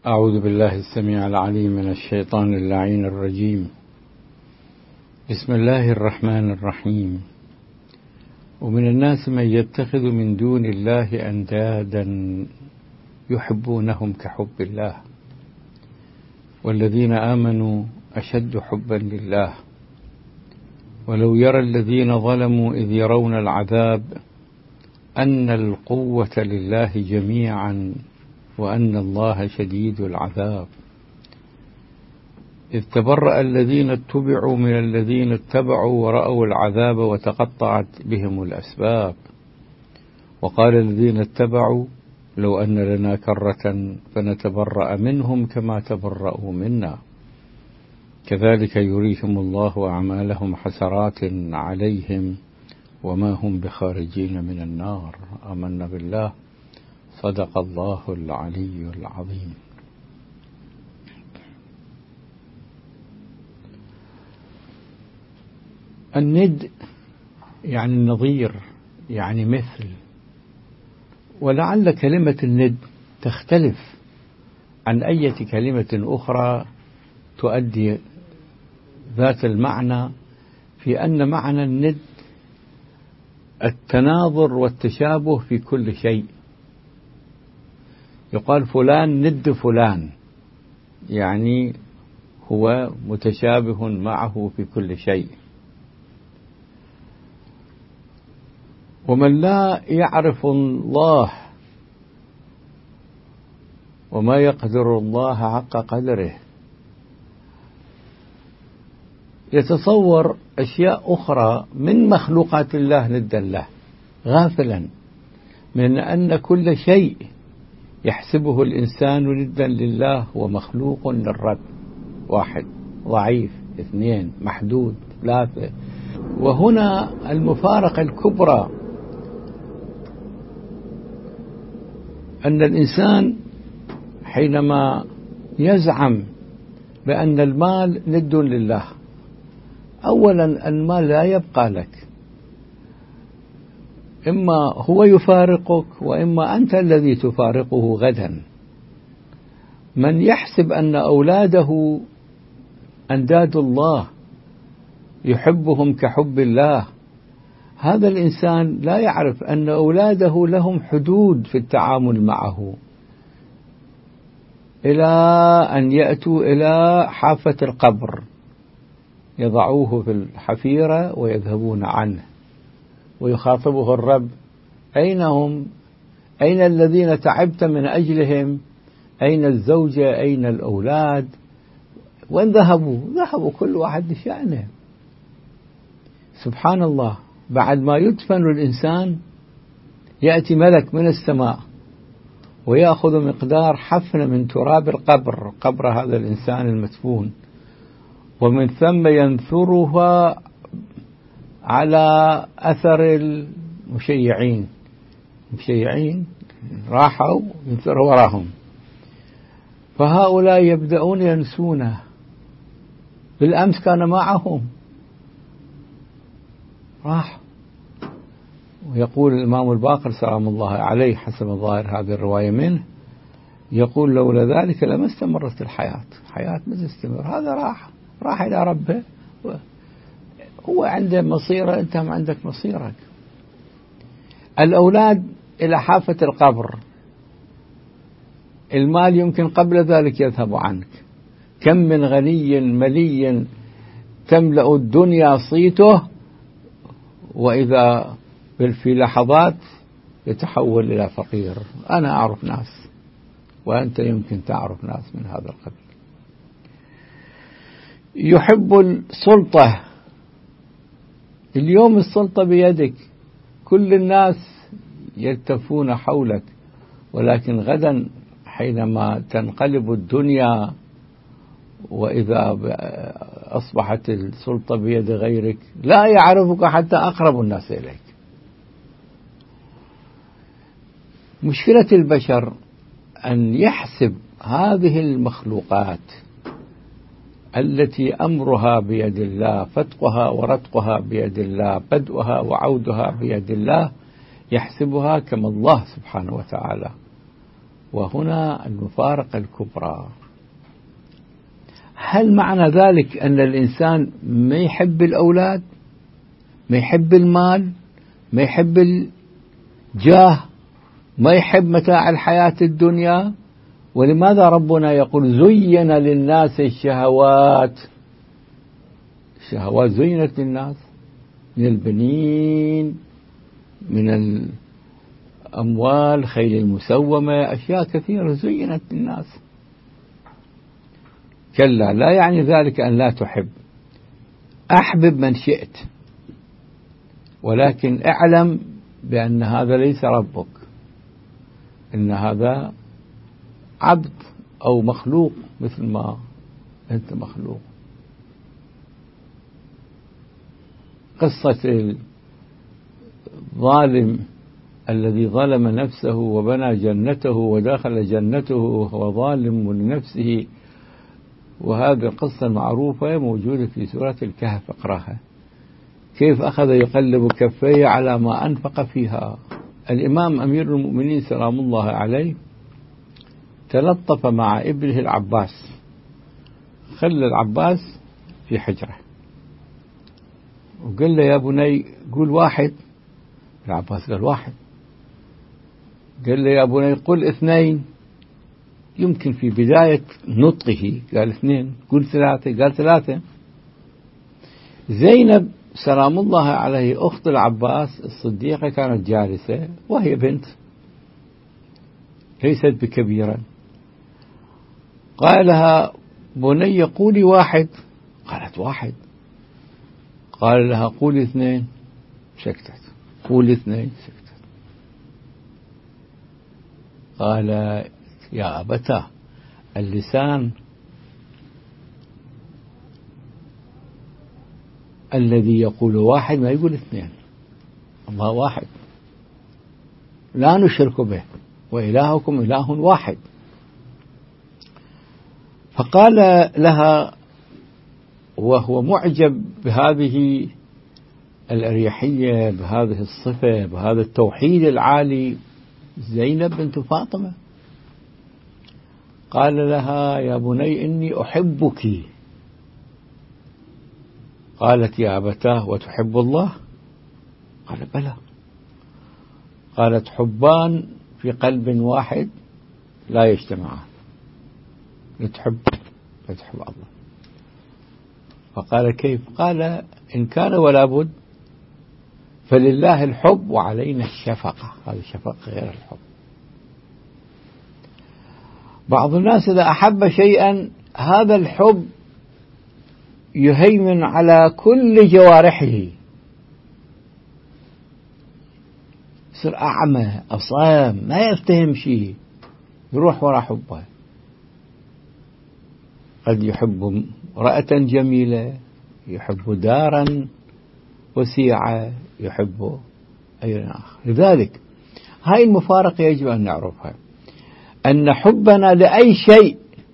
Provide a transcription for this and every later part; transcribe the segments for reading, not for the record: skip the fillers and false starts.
أعوذ بالله السميع العليم من الشيطان اللعين الرجيم. بسم الله الرحمن الرحيم. ومن الناس من يتخذ من دون الله أندادا يحبونهم كحب الله والذين آمنوا أشد حبا لله ولو يرى الذين ظلموا إذ يرون العذاب أن القوة لله جميعا وأن الله شديد العذاب إذ تبرأ الذين اتبعوا من الذين اتبعوا ورأوا العذاب وتقطعت بهم الأسباب وقال الذين اتبعوا لو أن لنا كرة فنتبرأ منهم كما تبرأوا منا كذلك يريهم الله أعمالهم حسرات عليهم وما هم بخارجين من النار. آمنا بالله. صدق الله العلي العظيم. الند يعني النظير، يعني مثل، ولعل كلمة الند تختلف عن أي كلمة أخرى تؤدي ذات المعنى، في أن معنى الند التناظر والتشابه في كل شيء. يقال فلان ند فلان، يعني هو متشابه معه في كل شيء. ومن لا يعرف الله وما يقدر الله حق قدره يتصور أشياء أخرى من مخلوقات الله ندا له، غافلا من أن كل شيء يحسبه الإنسان ندا لله ومخلوق للرب، واحد، ضعيف، اثنين، محدود، ثلاثة. وهنا المفارقة الكبرى أن الإنسان حينما يزعم بأن المال ند لله، أولا المال لا يبقى لك، إما هو يفارقك وإما أنت الذي تفارقه غدا. من يحسب أن أولاده أنداد الله يحبهم كحب الله، هذا الإنسان لا يعرف أن أولاده لهم حدود في التعامل معه، إلى أن يأتوا إلى حافة القبر يضعوه في الحفيرة ويذهبون عنه، ويخاطبه الرب: أين هم؟ أين الذين تعبت من أجلهم؟ أين الزوجة؟ أين الأولاد؟ وين ذهبوا؟ ذهبوا كل واحد لشأنه. سبحان الله. بعد ما يدفن الإنسان يأتي ملك من السماء ويأخذ مقدار حفنة من تراب القبر، قبر هذا الإنسان المدفون، ومن ثم ينثرها على أثر المشيعين راحوا ينثروا وراهم، فهؤلاء يبدأون ينسونه. بالأمس كان معهم، راح. ويقول الإمام الباقر سلام الله عليه حسب ظاهر هذه الرواية منه، يقول: لولا ذلك لما استمرت الحياة ما تستمر. هذا راح إلى ربه، هو عنده مصيره، أنت ما عندك مصيرك. الأولاد إلى حافة القبر، المال يمكن قبل ذلك يذهب عنك. كم من غني ملي تملأ الدنيا صيته، وإذا في لحظات يتحول إلى فقير. أنا أعرف ناس، وأنت يمكن تعرف ناس من هذا القبيل. يحب السلطة. اليوم السلطة بيدك، كل الناس يلتفون حولك، ولكن غدا حينما تنقلب الدنيا وإذا أصبحت السلطة بيد غيرك لا يعرفك حتى أقرب الناس إليك. مشكلة البشر أن يحسب هذه المخلوقات التي أمرها بيد الله، فتقها ورتقها بيد الله، بدءها وعودها بيد الله، يحسبها كما الله سبحانه وتعالى، وهنا المفارقة الكبرى. هل معنى ذلك أن الإنسان ما يحب الأولاد، ما يحب المال، ما يحب الجاه، ما يحب متاع الحياة الدنيا؟ ولماذا ربنا يقول زين للناس الشهوات؟ الشهوات زينت للناس من البنين، من الأموال، خيل المسومة، أشياء كثيرة زينت للناس. كلا، لا يعني ذلك أن لا تحب، أحبب من شئت، ولكن اعلم بأن هذا ليس ربك، إن هذا عبد أو مخلوق مثل ما أنت مخلوق. قصة الظالم الذي ظلم نفسه وبنى جنته ودخل جنته وهو ظالم لنفسه، وهذه القصة معروفة موجودة في سورة الكهف، اقرأها. كيف أخذ يقلب كفيه على ما أنفق فيها. الإمام أمير المؤمنين سلام الله عليه تلطف مع ابنه العباس، خلى العباس في حجره وقال له: يا بني قول واحد. العباس قال: واحد. قال له: يا بني قل اثنين. يمكن في بداية نطقه قال اثنين. قل ثلاثة. قال ثلاثة. زينب سلام الله عليه أخت العباس الصديقة كانت جالسة وهي بنت ليست بكبيرة. قال لها: بني قولي واحد. قالت: واحد. قال لها: قولي اثنين. سكتت. قولي اثنين. سكتت. قال: يا أبتاه، اللسان الذي يقول واحد ما يقول اثنين. الله واحد، لا نشرك به، وإلهكم إله واحد. فقال لها وهو معجب بهذه الأريحية، بهذه الصفة، بهذا التوحيد العالي: زينب بنت فاطمة. قال لها: يا بني إني أحبك. قالت: يا أبتاه وتحب الله؟ قال: بلى. قالت: حبان في قلب واحد لا يجتمعان، لتحب الله. فقال: كيف؟ قال: إن كان ولا بد فلله الحب وعلينا الشفقة. هذه الشفقة غير الحب. بعض الناس إذا أحب شيئا هذا الحب يهيمن على كل جوارحه، يصير أعمى أصام ما يفتهم شيء، يروح وراء حبه. قد يحب امرأة جميلة، يحب دارا وسيعة، يحب أي آخر. لذلك هاي المفارقة يجب أن نعرفها، أن حبنا لأي شيء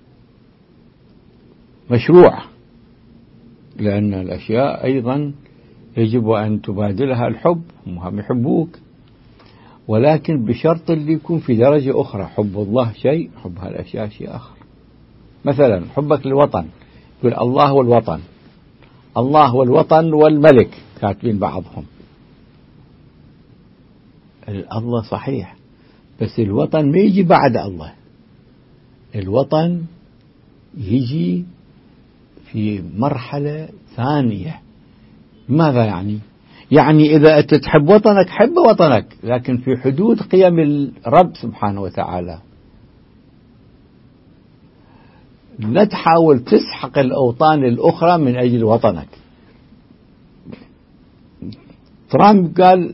مشروع، لأن الأشياء أيضا يجب أن تبادلها الحب، هم يحبوك، ولكن بشرط اللي يكون في درجة أخرى. حب الله شيء، حب هالأشياء شيء آخر. مثلا حبك للوطن، يقول الله والوطن، الله والوطن والملك، كاتبين بعضهم. الله صحيح، بس الوطن ما يجي بعد الله، الوطن يجي في مرحلة ثانية. ماذا يعني؟ يعني إذا أنت تحب وطنك حب وطنك، لكن في حدود قيم الرب سبحانه وتعالى. لا تحاول تسحق الأوطان الأخرى من أجل وطنك. ترامب قال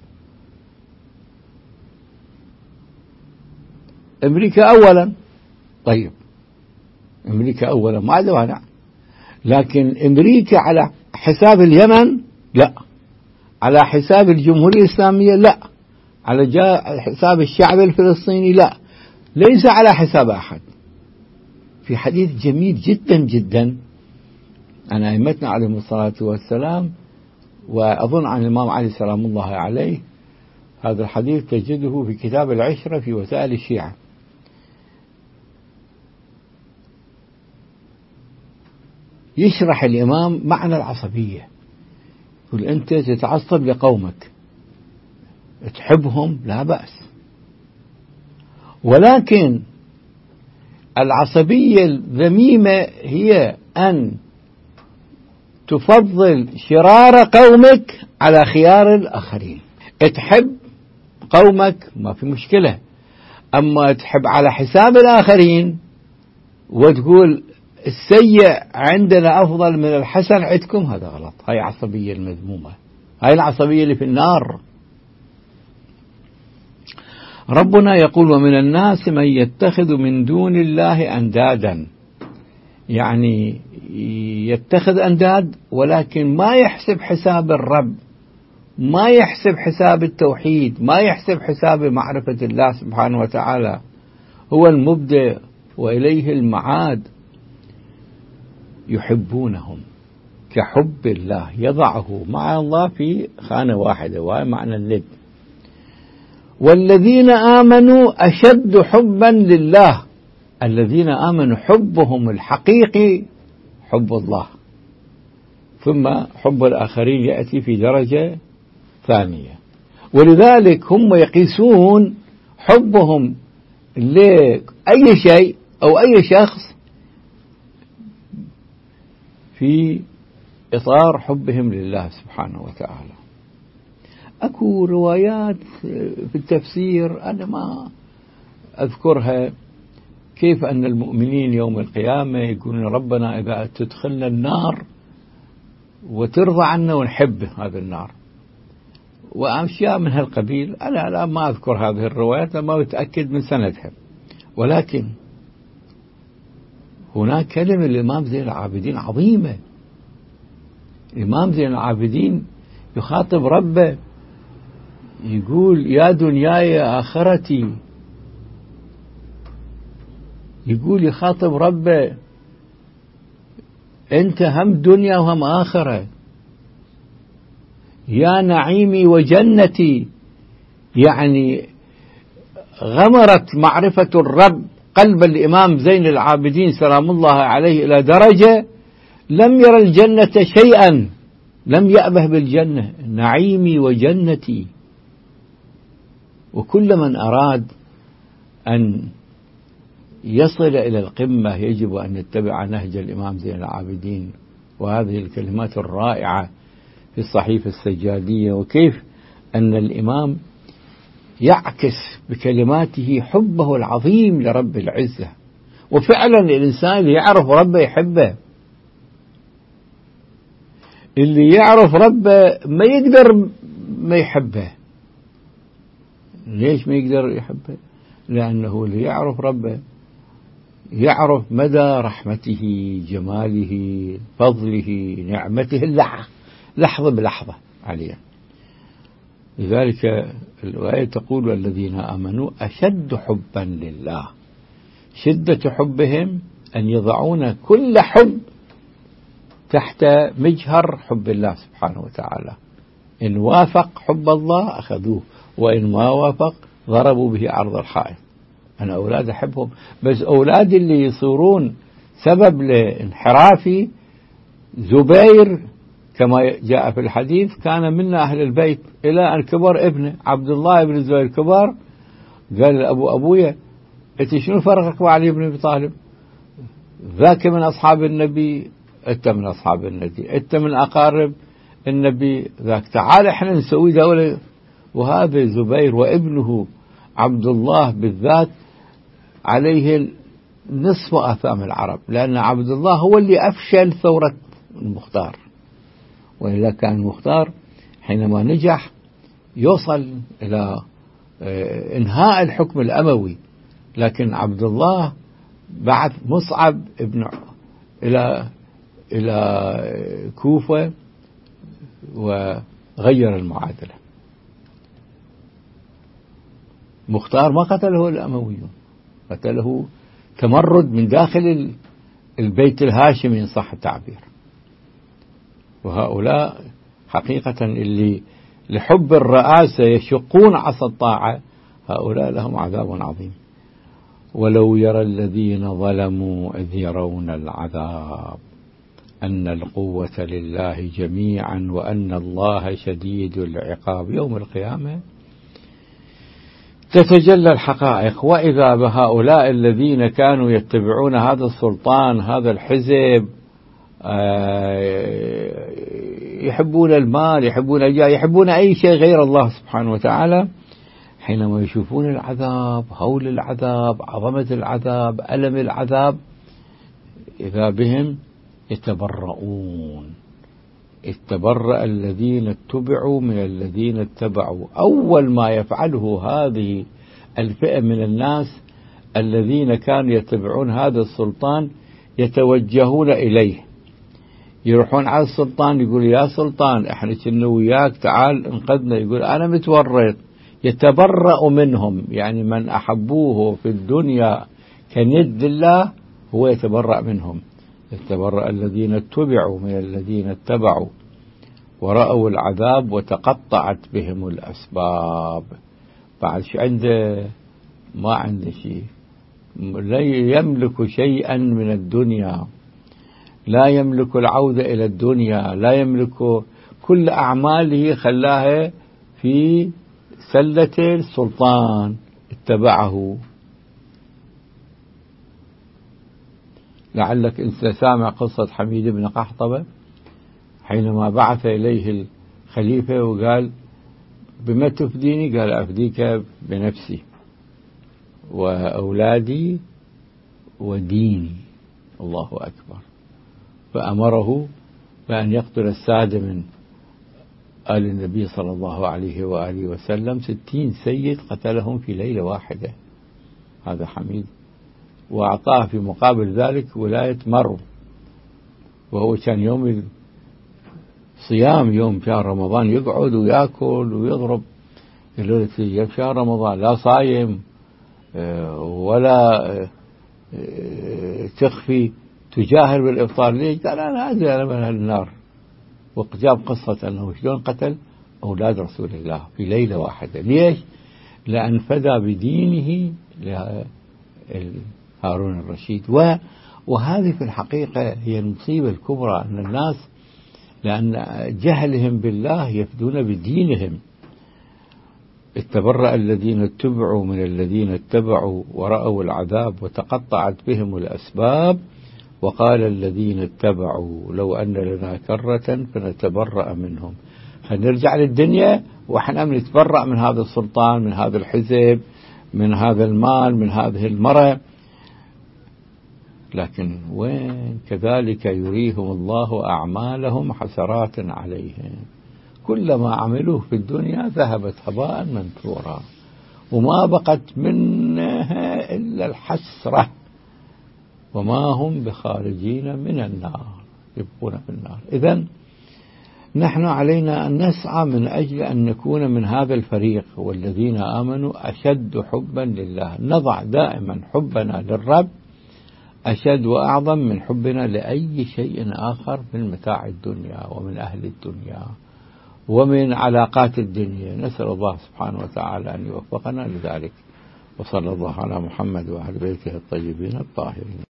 أمريكا أولا. طيب أمريكا أولا ما عنده مانع، لكن أمريكا على حساب اليمن لا، على حساب الجمهورية الإسلامية لا، على حساب الشعب الفلسطيني لا، ليس على حساب أحد. في حديث جميل جدا جدا عن أئمتنا عليهم الصلاة والسلام، وأظن عن الإمام علي سلام الله عليه. هذا الحديث تجده في كتاب العشرة في وسائل الشيعة. يشرح الإمام معنى العصبية، يقول أنت تتعصب لقومك، تحبهم لا بأس، ولكن العصبية الذميمة هي أن تفضل شرار قومك على خيار الآخرين. تحب قومك ما في مشكلة، أما تحب على حساب الآخرين وتقول السيء عندنا أفضل من الحسن عندكم، هذا غلط. هاي عصبية المذمومة، هاي العصبية اللي في النار. ربنا يقول ومن الناس من يتخذ من دون الله أندادا، يعني يتخذ أنداد ولكن ما يحسب حساب الرب، ما يحسب حساب التوحيد، ما يحسب حساب معرفة الله سبحانه وتعالى، هو المبدع وإليه المعاد. يحبونهم كحب الله، يضعه مع الله في خانة واحدة، وهي معنى الند. والذين آمنوا أشد حبا لله، الذين آمنوا حبهم الحقيقي حب الله، ثم حب الآخرين يأتي في درجة ثانية. ولذلك هم يقيسون حبهم لأي شيء أو أي شخص في إطار حبهم لله سبحانه وتعالى. أكو روايات في التفسير أنا ما أذكرها، كيف أن المؤمنين يوم القيامة يقولون ربنا إذا تدخلنا النار وترضى عنا ونحب هذا النار، وأشياء من هالقبيل. أنا لا ما أذكر هذه الروايات، ما متأكد من سندها، ولكن هناك كلمة الإمام زين العابدين عظيمة. الإمام زين العابدين يخاطب ربه يقول يا دنياي يا آخرتي، يقول يخاطب ربه أنت هم دنيا وهم آخرة، يا نعيمي وجنتي. يعني غمرت معرفة الرب قلب الإمام زين العابدين سلام الله عليه إلى درجة لم يرى الجنة شيئا، لم يأبه بالجنة، نعيمي وجنتي. وكل من أراد أن يصل إلى القمة يجب أن يتبع نهج الإمام زين العابدين. وهذه الكلمات الرائعة في الصحيفة السجادية، وكيف أن الإمام يعكس بكلماته حبه العظيم لرب العزة. وفعلا الإنسان اللي يعرف ربه يحبه، اللي يعرف ربه ما يقدر ما يحبه. ليش ما يقدر يحبه؟ لأنه اللي يعرف ربه يعرف مدى رحمته، جماله، فضله، نعمته، لحظة بلحظة عليه. لذلك الآية تقول والذين آمنوا أشد حبا لله، شدة حبهم أن يضعون كل حب تحت مجهر حب الله سبحانه وتعالى. إن وافق حب الله أخذوه، وإن ما وافق ضربوا به عرض الحائط. أنا أولاد أحبهم، بس أولادي اللي يصيرون سبب لانحرافي. زبير كما جاء في الحديث كان من أهل البيت إلى أن كبر ابنه عبد الله بن الزبير كبر، قال أبويا أنت شنو فرقك مع علي بن أبي طالب؟ ذاك من أصحاب النبي، أنت من أصحاب النبي، أنت من أقارب النبي، ذاك تعال إحنا نسوي دولة. وهذا زبير وابنه عبد الله بالذات عليه نصف آثام العرب، لأن عبد الله هو اللي أفشل ثورة المختار، وإلا كان المختار حينما نجح يوصل إلى إنهاء الحكم الأموي، لكن عبد الله بعث مصعب ابن إلى كوفة وغير المعادلة. مختار ما قتله الأمويون، قتله تمرد من داخل البيت الهاشمي إن صح التعبير. وهؤلاء حقيقة اللي لحب الرئاسة يشقون عصا الطاعة، هؤلاء لهم عذاب عظيم. ولو يرى الذين ظلموا إذ يرون العذاب أن القوة لله جميعا وأن الله شديد العقاب. يوم القيامة تتجلى الحقائق. وإذا بهؤلاء الذين كانوا يتبعون هذا السلطان، هذا الحزب، يحبون المال، يحبون الجاه، يحبون أي شيء غير الله سبحانه وتعالى، حينما يشوفون العذاب، هول العذاب، عظمة العذاب، ألم العذاب، إذا بهم يتبرؤون. اتبرأ الذين اتبعوا من الذين اتبعوا. أول ما يفعله هذه الفئة من الناس الذين كانوا يتبعون هذا السلطان، يتوجهون إليه، يروحون على السلطان، يقول يا سلطان احنا كنا وياك، تعال انقذنا. يقول أنا متورط. يتبرأ منهم، يعني من أحبوه في الدنيا كند الله هو يتبرأ منهم. يتبرأ الذين اتبعوا من الذين اتبعوا ورأوا العذاب وتقطعت بهم الأسباب. بعد شو عنده؟ ما عنده شيء، لا يملك شيئا من الدنيا، لا يملك العودة إلى الدنيا، لا يملك، كل أعماله خلاها في سلة السلطان، اتبعه. لعلك أنت سامع قصة حميد بن قحطبة حينما بعث إليه الخليفة وقال بما تفديني؟ قال أفديك بنفسي وأولادي وديني. الله أكبر. فأمره بأن يقتل السادة من آل النبي صلى الله عليه وآله وسلم، 60 سيد قتلهم في ليلة واحدة هذا حميد، وأعطاه في مقابل ذلك ولاية مرو، وهو كان يوم صيام، يوم شهر رمضان، يقعد ويأكل ويضرب. يقولون في شهر رمضان لا صايم ولا تخفي، تجاهر بالإفطار. ليش؟ قال أنا أدري من النار. وجاب قصة أنه شلون قتل أولاد رسول الله في ليلة واحدة. ليش؟ لأن فدى بدينه هارون الرشيد. وهذه في الحقيقة هي المصيبة الكبرى، أن الناس لأن جهلهم بالله يفدون بدينهم. اتبرأ الذين اتبعوا من الذين اتبعوا ورأوا العذاب وتقطعت بهم الأسباب وقال الذين اتبعوا لو أن لنا كرة فنتبرأ منهم. فنرجع للدنيا وإحنا نتبرأ من هذا السلطان، من هذا الحزب، من هذا المال، من هذه المرأة. لكن وين؟ كذلك يريهم الله أعمالهم حسرات عليهم، كلما عملوه في الدنيا ذهبت هباء منثورا وما بقت منها إلا الحسرة وما هم بخارجين من النار، يبقون في النار. إذن نحن علينا أن نسعى من أجل أن نكون من هذا الفريق، والذين آمنوا أشد حبا لله. نضع دائما حبنا للرب أشد وأعظم من حبنا لأي شيء آخر من متاع الدنيا ومن أهل الدنيا ومن علاقات الدنيا. نسأل الله سبحانه وتعالى أن يوفقنا لذلك. وصلى الله على محمد وعلى بيته الطيبين الطاهرين.